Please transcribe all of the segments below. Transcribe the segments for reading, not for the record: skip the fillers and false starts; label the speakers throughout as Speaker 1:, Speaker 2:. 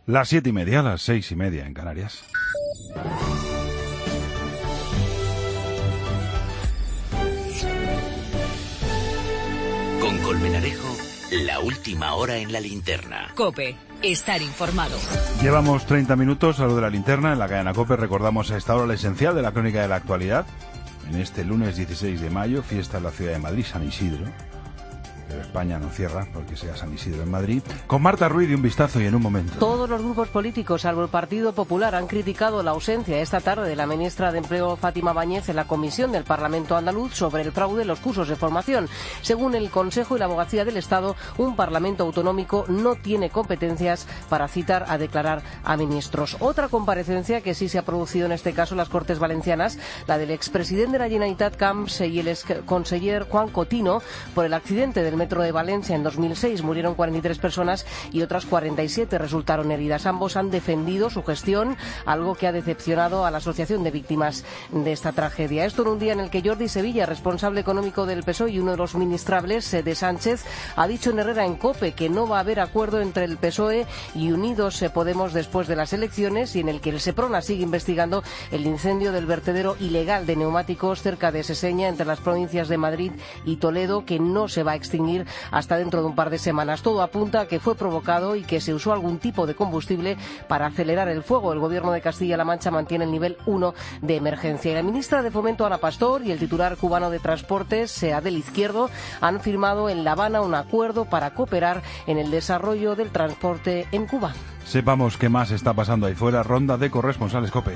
Speaker 1: Las 7:30, las 6:30 en Canarias.
Speaker 2: Con Colmenarejo, la última hora en la linterna.
Speaker 3: COPE, estar informado.
Speaker 1: Llevamos 30 minutos a lo de la linterna en la cadena COPE. Recordamos a esta hora lo esencial de la crónica de la actualidad. En este lunes 16 de mayo, fiesta en la ciudad de Madrid, San Isidro. Pero España no cierra porque sea San Isidro en Madrid. Con Marta Ruiz de Un Vistazo y en un momento.
Speaker 4: Todos los grupos políticos, salvo el Partido Popular, han criticado la ausencia esta tarde de la ministra de Empleo, Fátima Báñez, en la comisión del Parlamento andaluz sobre el fraude en los cursos de formación. Según el Consejo y la Abogacía del Estado, un Parlamento autonómico no tiene competencias para citar a declarar a ministros. Otra comparecencia que sí se ha producido en este caso en las Cortes Valencianas, la del expresidente de la Generalitat Camps y el exconseller Juan Cotino, por el accidente del metro de Valencia en 2006. Murieron 43 personas y otras 47 resultaron heridas. Ambos han defendido su gestión, algo que ha decepcionado a la Asociación de Víctimas de esta tragedia. Esto en un día en el que Jordi Sevilla, responsable económico del PSOE y uno de los ministrables de Sánchez, ha dicho en Herrera en COPE que no va a haber acuerdo entre el PSOE y Unidos Podemos después de las elecciones, y en el que el Seprona sigue investigando el incendio del vertedero ilegal de neumáticos cerca de Seseña, entre las provincias de Madrid y Toledo, que no se va a extinguir hasta dentro de un par de semanas. Todo apunta a que fue provocado y que se usó algún tipo de combustible para acelerar el fuego. El Gobierno de Castilla-La Mancha mantiene el nivel 1 de emergencia. Y la ministra de Fomento, Ana Pastor, y el titular cubano de Transportes, Adel Izquierdo, han firmado en La Habana un acuerdo para cooperar en el desarrollo del transporte en Cuba.
Speaker 1: Sepamos qué más está pasando ahí fuera. Ronda de corresponsales COPE.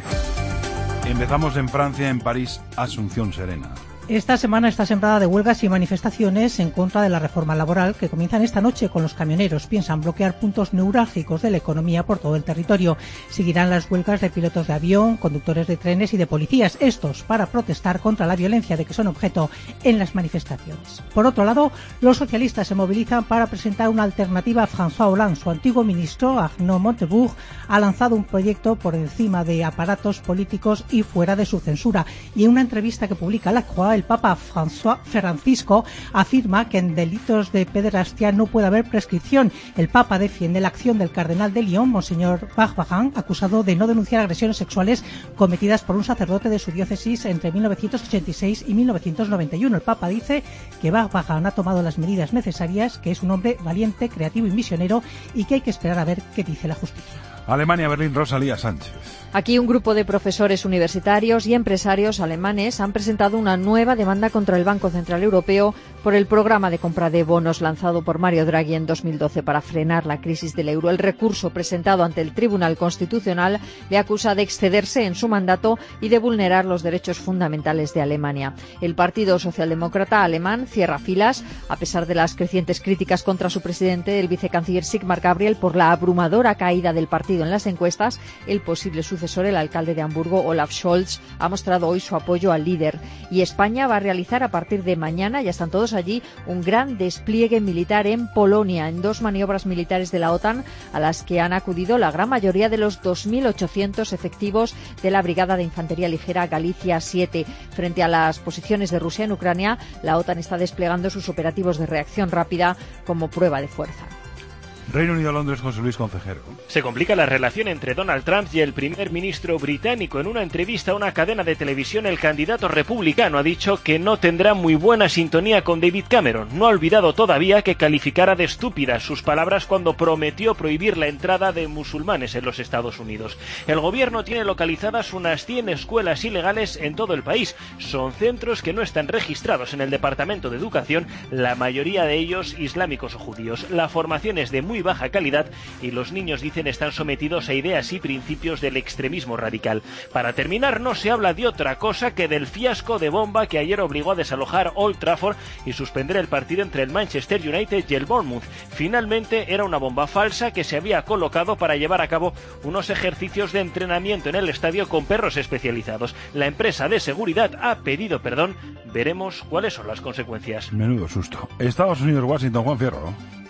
Speaker 1: Empezamos en Francia, en París, Asunción Serena.
Speaker 5: Esta semana está sembrada de huelgas y manifestaciones en contra de la reforma laboral que comienzan esta noche con los camioneros. Piensan bloquear puntos neurálgicos de la economía por todo el territorio. Seguirán las huelgas de pilotos de avión, conductores de trenes y de policías, estos para protestar contra la violencia de que son objeto en las manifestaciones. Por otro lado, los socialistas se movilizan para presentar una alternativa a François Hollande. Su antiguo ministro, Arnaud Montebourg, ha lanzado un proyecto por encima de aparatos políticos y fuera de su censura. Y en una entrevista que publica La Croix, el Papa Francisco afirma que en delitos de pederastia no puede haber prescripción. El Papa defiende la acción del cardenal de Lyon, Monseñor Barbarin, acusado de no denunciar agresiones sexuales cometidas por un sacerdote de su diócesis entre 1986 y 1991. El Papa dice que Barbarin ha tomado las medidas necesarias, que es un hombre valiente, creativo y misionero, y que hay que esperar a ver qué dice la justicia.
Speaker 1: Alemania, Berlín, Rosalía Sánchez.
Speaker 6: Aquí un grupo de profesores universitarios y empresarios alemanes han presentado una nueva demanda contra el Banco Central Europeo por el programa de compra de bonos lanzado por Mario Draghi en 2012 para frenar la crisis del euro. El recurso presentado ante el Tribunal Constitucional le acusa de excederse en su mandato y de vulnerar los derechos fundamentales de Alemania. El Partido Socialdemócrata alemán cierra filas, a pesar de las crecientes críticas contra su presidente, el vicecanciller Sigmar Gabriel, por la abrumadora caída del partido en las encuestas. El posible sucesor, el alcalde de Hamburgo, Olaf Scholz, ha mostrado hoy su apoyo al líder. Y España va a realizar a partir de mañana, ya están todos allí, un gran despliegue militar en Polonia, en 2 maniobras militares de la OTAN, a las que han acudido la gran mayoría de los 2.800 efectivos de la Brigada de Infantería Ligera Galicia 7. Frente a las posiciones de Rusia en Ucrania, la OTAN está desplegando sus operativos de reacción rápida como prueba de fuerza.
Speaker 1: Reino Unido, Londres, José Luis Concejero.
Speaker 7: Se complica la relación entre Donald Trump y el primer ministro británico. En una entrevista a una cadena de televisión, el candidato republicano ha dicho que no tendrá muy buena sintonía con David Cameron. No ha olvidado todavía que calificara de estúpidas sus palabras cuando prometió prohibir la entrada de musulmanes en los Estados Unidos. El gobierno tiene localizadas unas 100 escuelas ilegales en todo el país. Son centros que no están registrados en el Departamento de Educación, la mayoría de ellos islámicos o judíos. La formación es de muy baja calidad y los niños, dicen, están sometidos a ideas y principios del extremismo radical. Para terminar, no se habla de otra cosa que del fiasco de bomba que ayer obligó a desalojar Old Trafford y suspender el partido entre el Manchester United y el Bournemouth. Finalmente era una bomba falsa que se había colocado para llevar a cabo unos ejercicios de entrenamiento en el estadio con perros especializados. La empresa de seguridad ha pedido perdón. Veremos cuáles son las consecuencias.
Speaker 1: Menudo susto. Estados Unidos, Washington, Juan Fierro.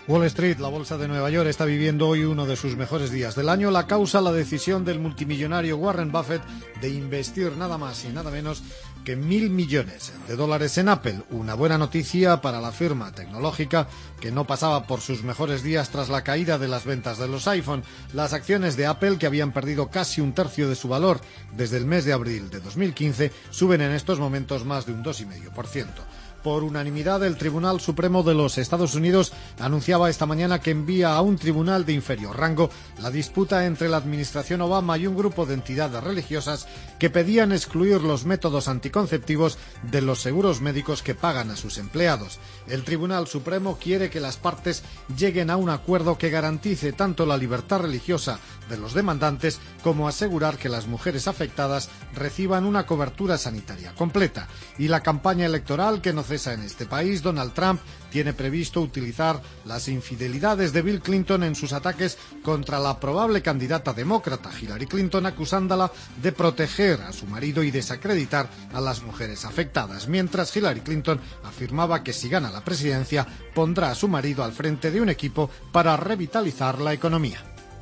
Speaker 8: Wall Street, la bolsa de Nueva York, está viviendo hoy uno de sus mejores días del año. La causa, la decisión del multimillonario Warren Buffett de investir nada más y nada menos que $1.000 millones en Apple. Una buena noticia para la firma tecnológica que no pasaba por sus mejores días tras la caída de las ventas de los iPhone. Las acciones de Apple, que habían perdido casi un tercio de su valor desde el mes de abril de 2015, suben en estos momentos más de un 2,5%. Por unanimidad, el Tribunal Supremo de los Estados Unidos anunciaba esta mañana que envía a un tribunal de inferior rango la disputa entre la administración Obama y un grupo de entidades religiosas que pedían excluir los métodos anticonceptivos de los seguros médicos que pagan a sus empleados. El Tribunal Supremo quiere que las partes lleguen a un acuerdo que garantice tanto la libertad religiosa de los demandantes como asegurar que las mujeres afectadas reciban una cobertura sanitaria completa. Y la campaña electoral que no cesa en este país, Donald Trump tiene previsto utilizar las infidelidades de Bill Clinton en sus ataques contra la probable candidata demócrata Hillary Clinton, acusándola de proteger a su marido y desacreditar a las mujeres afectadas, mientras Hillary Clinton afirmaba que si gana la presidencia pondrá a su marido al frente de un equipo para revitalizar la economía.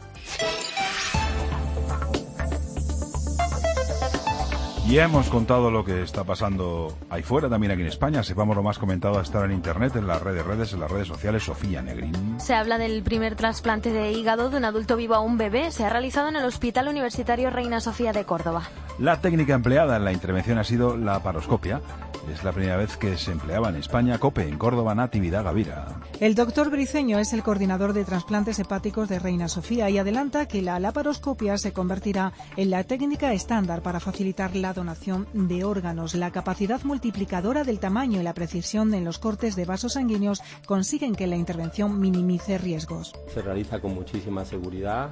Speaker 1: Ya hemos contado lo que está pasando ahí fuera, también aquí en España. Sepamos lo más comentado a estar en internet, en las redes sociales. Sofía Negrín.
Speaker 9: Se habla del primer trasplante de hígado de un adulto vivo a un bebé. Se ha realizado en el Hospital Universitario Reina Sofía de Córdoba.
Speaker 1: La técnica empleada en la intervención ha sido la laparoscopia. Es la primera vez que se empleaba en España. COPE, en Córdoba, Natividad Gavira.
Speaker 10: El doctor Briceño es el coordinador de trasplantes hepáticos de Reina Sofía y adelanta que la laparoscopia se convertirá en la técnica estándar para facilitar la donación de órganos. La capacidad multiplicadora del tamaño y la precisión en los cortes de vasos sanguíneos consiguen que la intervención minimice riesgos.
Speaker 11: Se realiza con muchísima seguridad,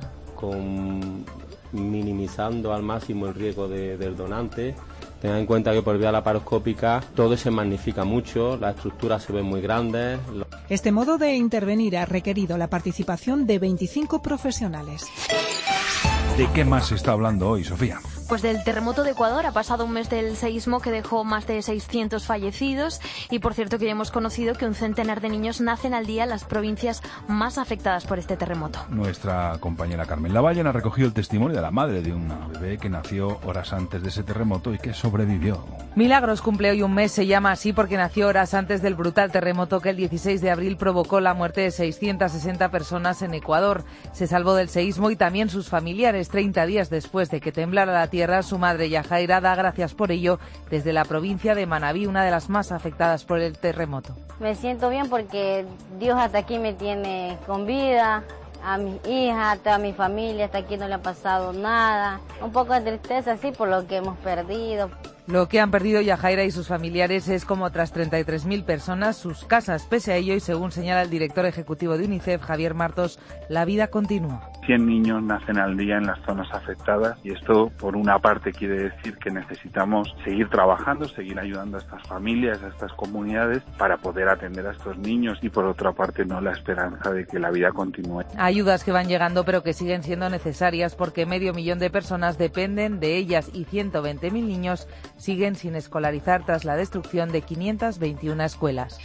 Speaker 11: minimizando al máximo el riesgo del donante. Tengan en cuenta que por vía laparoscópica todo se magnifica mucho, las estructuras se ven muy grandes.
Speaker 10: Este modo de intervenir ha requerido la participación de 25 profesionales.
Speaker 1: ¿De qué más se está hablando hoy, Sofía?
Speaker 9: Pues del terremoto de Ecuador. Ha pasado un mes del seísmo que dejó más de 600 fallecidos y por cierto que ya hemos conocido que un centenar de niños nacen al día en las provincias más afectadas por este terremoto.
Speaker 1: Nuestra compañera Carmen Lavallen ha recogido el testimonio de la madre de una bebé que nació horas antes de ese terremoto y que sobrevivió.
Speaker 12: Milagros cumple hoy un mes, se llama así porque nació horas antes del brutal terremoto que el 16 de abril provocó la muerte de 660 personas en Ecuador. Se salvó del seísmo y también sus familiares. 30 días después de que temblara la tierra, su madre Yajaira da gracias por ello desde la provincia de Manabí, una de las más afectadas por el terremoto.
Speaker 13: Me siento bien porque Dios hasta aquí me tiene con vida. A mis hijas, a toda mi familia, hasta aquí no le ha pasado nada. Un poco de tristeza, sí, por lo que hemos perdido.
Speaker 12: Lo que han perdido Yajaira y sus familiares es, como otras 33.000 personas, sus casas. Pese a ello, y según señala el director ejecutivo de UNICEF, Javier Martos, la vida continúa.
Speaker 14: 100 niños nacen al día en las zonas afectadas y esto, por una parte, quiere decir que necesitamos seguir trabajando, seguir ayudando a estas familias, a estas comunidades para poder atender a estos niños y, por otra parte, no la esperanza de que la vida continúe.
Speaker 12: Ayudas que van llegando pero que siguen siendo necesarias porque 500.000 de personas dependen de ellas y 120.000 niños siguen sin escolarizar tras la destrucción de 521 escuelas.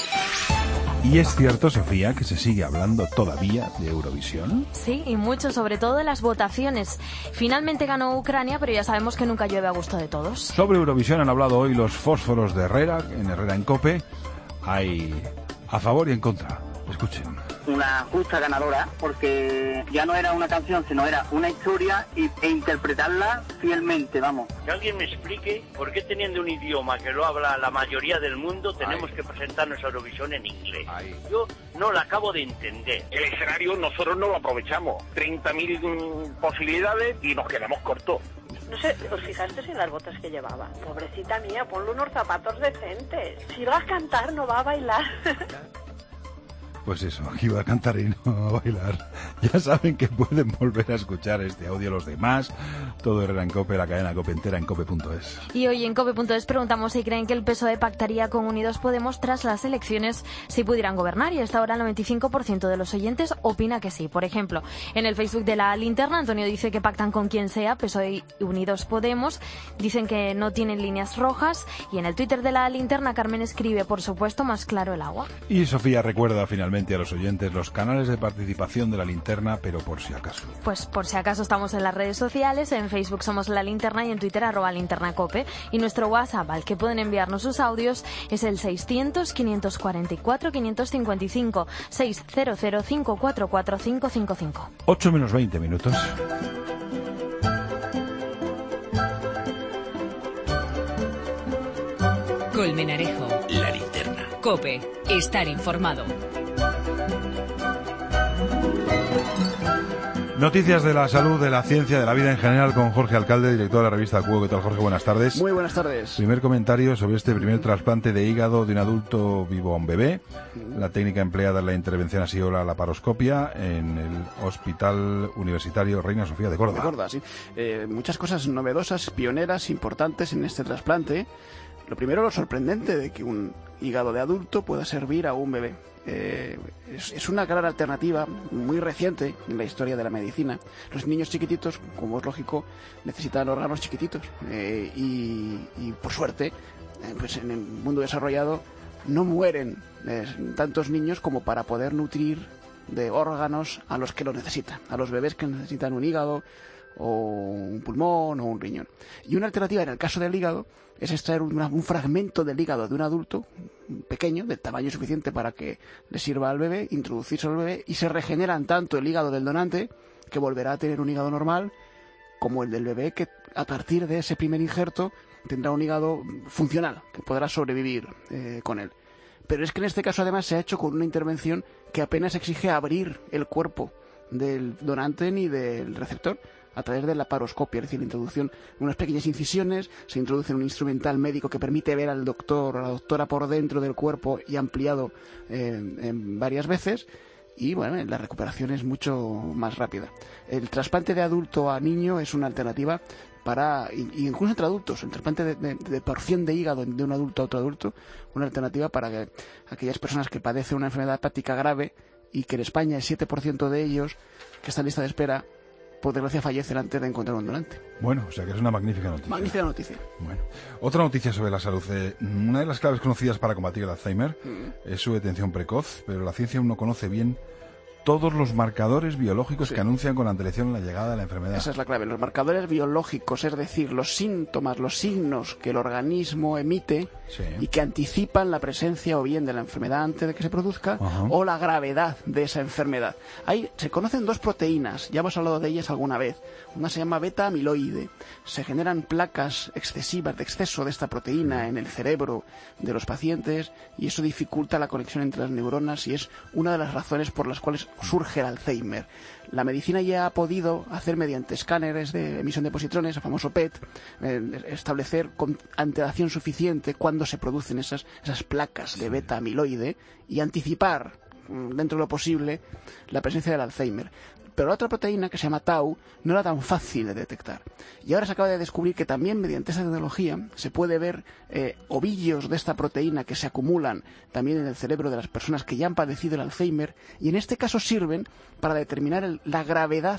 Speaker 1: ¿Y es cierto, Sofía, que se sigue hablando todavía de Eurovisión?
Speaker 9: Sí, y mucho, sobre todo de las votaciones. Finalmente ganó Ucrania, pero ya sabemos que nunca llueve a gusto de todos.
Speaker 1: Sobre Eurovisión han hablado hoy los fósforos de Herrera en COPE. Hay a favor y en contra. Escuchen.
Speaker 15: Una justa ganadora porque ya no era una canción, sino era una historia e interpretarla fielmente, vamos.
Speaker 16: Que alguien me explique por qué, teniendo un idioma que lo habla la mayoría del mundo, tenemos que presentarnos a Eurovisión en inglés. Yo no la acabo de entender.
Speaker 17: El escenario nosotros no lo aprovechamos. 30.000 posibilidades y nos quedamos cortos.
Speaker 18: No sé, ¿os fijasteis en las botas que llevaba? Pobrecita mía, ponle unos zapatos decentes. Si va a cantar, no va a bailar.
Speaker 1: Pues eso, iba a cantar y no a bailar. Ya saben que pueden volver a escuchar este audio los demás. Todo Herrera en COPE, la cadena COPE entera en cope.es.
Speaker 9: Y hoy en cope.es preguntamos si creen que el PSOE pactaría con Unidos Podemos tras las elecciones si pudieran gobernar. Y hasta ahora el 95% de los oyentes opina que sí. Por ejemplo, en el Facebook de La Linterna, Antonio dice que pactan con quien sea, PSOE y Unidos Podemos. Dicen que no tienen líneas rojas. Y en el Twitter de La Linterna, Carmen escribe, por supuesto, más claro el agua.
Speaker 1: Y Sofía recuerda finalmente finalmente a los oyentes los canales de participación de La Linterna, pero por si acaso.
Speaker 9: Pues por si acaso estamos en las redes sociales, en Facebook somos La Linterna y en Twitter @linternacope. Y nuestro WhatsApp al que pueden enviarnos sus audios es el 600-544-555, 600-544-555.
Speaker 1: 8 menos 20 minutos.
Speaker 3: Colmenarejo.
Speaker 2: La Linterna.
Speaker 3: COPE. Estar informado.
Speaker 1: Noticias de la salud, de la ciencia, de la vida en general con Jorge Alcalde, director de la revista Cuo. ¿Qué tal, Jorge? Buenas tardes.
Speaker 19: Muy buenas tardes.
Speaker 1: Primer comentario sobre este primer trasplante de hígado de un adulto vivo a un bebé. La técnica empleada en la intervención ha sido la laparoscopia en el Hospital Universitario Reina Sofía de Córdoba.
Speaker 19: De Córdoba, sí. Muchas cosas novedosas, pioneras, importantes en este trasplante. Lo primero, lo sorprendente de que un hígado de adulto pueda servir a un bebé. Es una clara alternativa muy reciente en la historia de la medicina. Los niños chiquititos, como es lógico, necesitan órganos chiquititos y por suerte, pues en el mundo desarrollado no mueren tantos niños como para poder nutrir de órganos a los que lo necesitan, a los bebés que necesitan un hígado o un pulmón o un riñón. Y una alternativa en el caso del hígado es extraer un fragmento del hígado de un adulto pequeño, del tamaño suficiente para que le sirva al bebé, introducirse al bebé, y se regeneran tanto el hígado del donante, que volverá a tener un hígado normal, como el del bebé, que a partir de ese primer injerto tendrá un hígado funcional, que podrá sobrevivir con él. Pero es que en este caso además se ha hecho con una intervención que apenas exige abrir el cuerpo del donante ni del receptor, a través de la laparoscopia, es decir, la introducción de unas pequeñas incisiones, se introduce un instrumental médico que permite ver al doctor o a la doctora por dentro del cuerpo y ampliado varias veces, y bueno, la recuperación es mucho más rápida. El trasplante de adulto a niño es una alternativa para, incluso entre adultos, el trasplante de porción de hígado de un adulto a otro adulto, una alternativa para que aquellas personas que padecen una enfermedad hepática grave, y que en España el 7% de ellos que están en lista de espera, por desgracia fallecen antes de encontrar un donante.
Speaker 1: Bueno, o sea que es una magnífica noticia.
Speaker 19: Magnífica noticia.
Speaker 1: Bueno, otra noticia sobre la salud. Una de las claves conocidas para combatir el Alzheimer es su detención precoz, pero la ciencia aún no conoce bien todos los marcadores biológicos que anuncian con antelación la llegada de la enfermedad.
Speaker 19: Esa es la clave. Los marcadores biológicos, es decir, los síntomas, los signos que el organismo emite y que anticipan la presencia o bien de la enfermedad antes de que se produzca o la gravedad de esa enfermedad. Se conocen dos proteínas, ya hemos hablado de ellas alguna vez. Una se llama beta-amiloide. Se generan placas excesivas de exceso de esta proteína en el cerebro de los pacientes y eso dificulta la conexión entre las neuronas y es una de las razones por las cuales surge el Alzheimer. La medicina ya ha podido hacer mediante escáneres de emisión de positrones, el famoso PET, establecer con antelación suficiente cuándo se producen esas placas de beta-amiloide y anticipar dentro de lo posible la presencia del Alzheimer. Pero la otra proteína, que se llama Tau, no era tan fácil de detectar. Y ahora se acaba de descubrir que también mediante esta tecnología se puede ver ovillos de esta proteína que se acumulan también en el cerebro de las personas que ya han padecido el Alzheimer y en este caso sirven para determinar la gravedad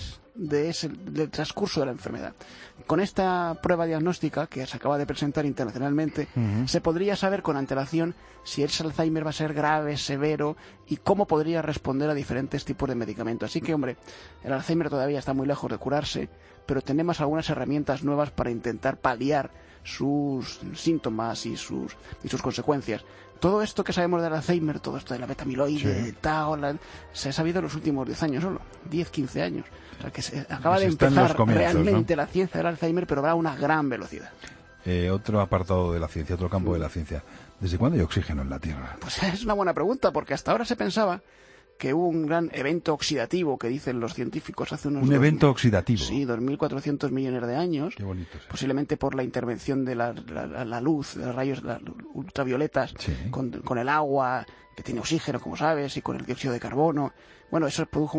Speaker 19: del transcurso de la enfermedad. Con esta prueba diagnóstica que se acaba de presentar internacionalmente, se podría saber con antelación si ese Alzheimer va a ser grave, severo y cómo podría responder a diferentes tipos de medicamentos. Así que, hombre, el Alzheimer todavía está muy lejos de curarse, pero tenemos algunas herramientas nuevas para intentar paliar sus síntomas y sus consecuencias. Todo esto que sabemos del Alzheimer, todo esto de la beta-amiloide, del Tau, se ha sabido en los últimos 10 años solo, 10, 15 años. O sea que se acaba de empezar realmente la ciencia del Alzheimer, pero va a una gran velocidad.
Speaker 1: Otro apartado de la ciencia, otro campo de la ciencia. ¿Desde cuándo hay oxígeno en la Tierra?
Speaker 19: Pues es una buena pregunta, porque hasta ahora se pensaba que hubo un gran evento oxidativo que dicen los científicos hace unos...
Speaker 1: ¿Un evento oxidativo?
Speaker 19: Sí, 2.400 millones de años.
Speaker 1: Qué bonito.
Speaker 19: Posiblemente por la intervención de la luz, de los rayos ultravioletas, con el agua, que tiene oxígeno, como sabes, y con el dióxido de carbono. Bueno, eso produjo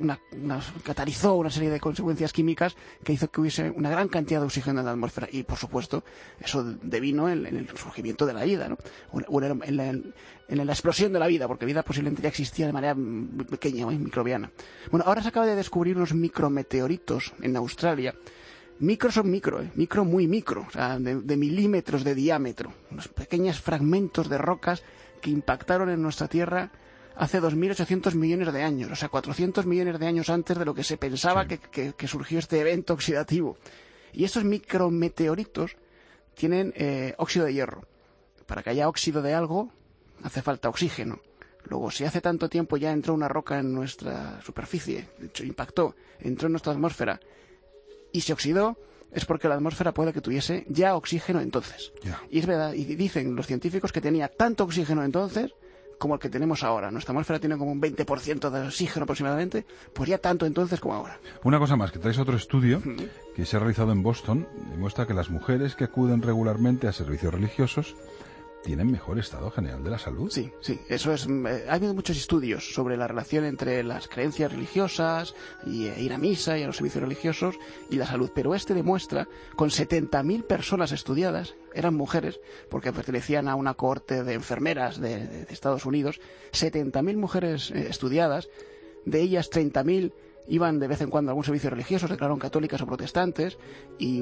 Speaker 19: catalizó una serie de consecuencias químicas que hizo que hubiese una gran cantidad de oxígeno en la atmósfera. Y, por supuesto, eso devino en el surgimiento de la vida, ¿no? En la explosión de la vida, porque vida posiblemente ya existía de manera pequeña, microbiana. Bueno, ahora se acaba de descubrir unos micrometeoritos en Australia. Micro son micro, micro muy micro, o sea, de milímetros de diámetro. Unos pequeños fragmentos de rocas que impactaron en nuestra Tierra hace 2.800 millones de años, o sea, 400 millones de años antes de lo que se pensaba que surgió este evento oxidativo. Y estos micrometeoritos tienen óxido de hierro. Para que haya óxido de algo, hace falta oxígeno. Luego, si hace tanto tiempo ya entró una roca en nuestra superficie, de hecho impactó, entró en nuestra atmósfera y se oxidó, es porque la atmósfera puede que tuviese ya oxígeno entonces. Y es verdad, y dicen los científicos que tenía tanto oxígeno entonces como el que tenemos ahora. Nuestra atmósfera tiene como un 20% de oxígeno aproximadamente, pues ya tanto entonces como ahora.
Speaker 1: Una cosa más, que traes otro estudio que se ha realizado en Boston, demuestra que las mujeres que acuden regularmente a servicios religiosos tienen mejor estado general de la salud.
Speaker 19: Sí, eso es. Ha habido muchos estudios sobre la relación entre las creencias religiosas y ir a misa y a los servicios religiosos y la salud. Pero este demuestra, con 70.000 personas estudiadas, eran mujeres, porque pertenecían a una cohorte de enfermeras de Estados Unidos, 70.000 mujeres estudiadas, de ellas 30.000 iban de vez en cuando a algún servicio religioso, se declararon católicas o protestantes, y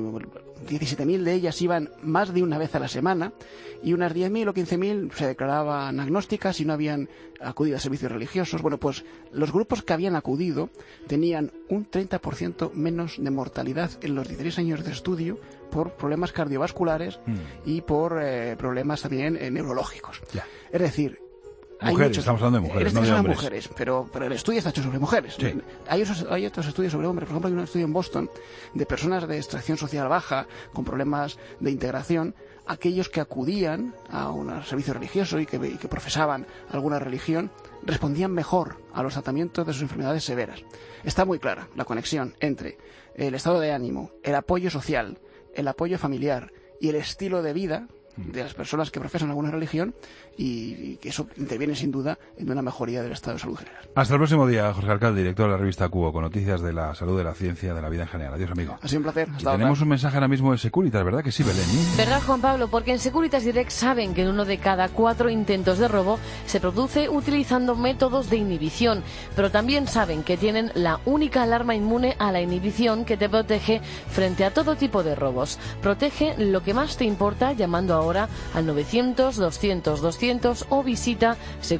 Speaker 19: 17.000 de ellas iban más de una vez a la semana, y unas 10.000 o 15.000 se declaraban agnósticas y no habían acudido a servicios religiosos. Bueno, pues los grupos que habían acudido tenían un 30% menos de mortalidad en los 16 años de estudio por problemas cardiovasculares y por problemas también neurológicos. Es decir,
Speaker 1: mujeres, estamos hablando de mujeres, no de hombres.
Speaker 19: Mujeres, pero el estudio está hecho sobre mujeres. Sí. Hay otros estudios sobre hombres. Por ejemplo, hay un estudio en Boston de personas de extracción social baja, con problemas de integración, aquellos que acudían a un servicio religioso y que profesaban alguna religión, respondían mejor a los tratamientos de sus enfermedades severas. Está muy clara la conexión entre el estado de ánimo, el apoyo social, el apoyo familiar y el estilo de vida de las personas que profesan alguna religión, y que eso interviene sin duda en una mejoría del estado de salud general.
Speaker 1: Hasta el próximo día, Jorge Alcalde, director de la revista Cubo, con noticias de la salud, de la ciencia, de la vida en general. Adiós, amigo.
Speaker 19: Ha sido un placer.
Speaker 1: Tenemos un mensaje ahora mismo de Securitas, ¿verdad que sí, Belén?
Speaker 4: ¿Verdad, Juan Pablo? Porque en Securitas Direct saben que en 1 de cada 4 intentos de robo se produce utilizando métodos de inhibición, pero también saben que tienen la única alarma inmune a la inhibición que te protege frente a todo tipo de robos. Protege lo que más te importa llamando ahora al 900-200-200 o visita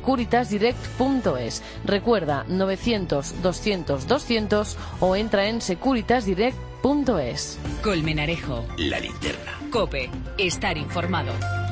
Speaker 4: securitasdirect.es. Recuerda, 900-200-200 o entra en securitasdirect.es.
Speaker 3: Colmenarejo.
Speaker 2: La linterna.
Speaker 3: COPE. Estar informado.